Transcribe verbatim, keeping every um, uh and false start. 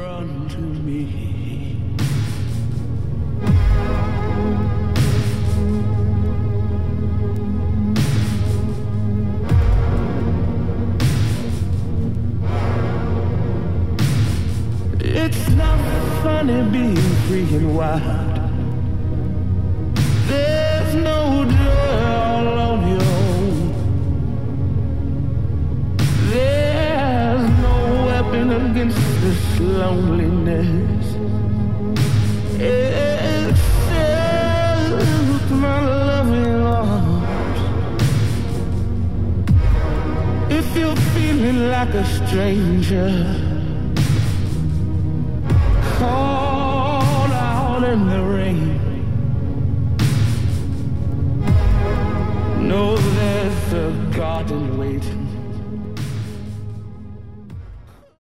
run to me. It's not funny being free and wild. There's no joy all on your own. There's no weapon against this loneliness. Except my loving arms. If you're feeling like a stranger, caught out in the rain, know there's a garden waiting.